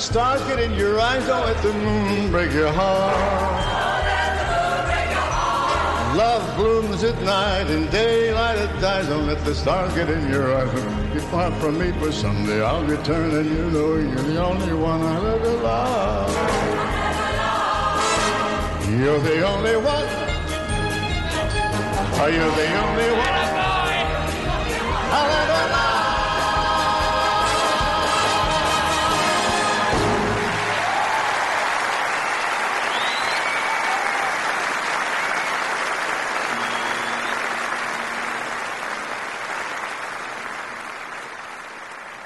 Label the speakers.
Speaker 1: stars get in your eyes. Don't let the moon break your heart. Love blooms at night and daylight it dies. Don't let the stars get in your eyes. You part from me, but someday I'll return, and you know you're the only one I'll ever love. You're the only one. Are you the only one I'll ever love?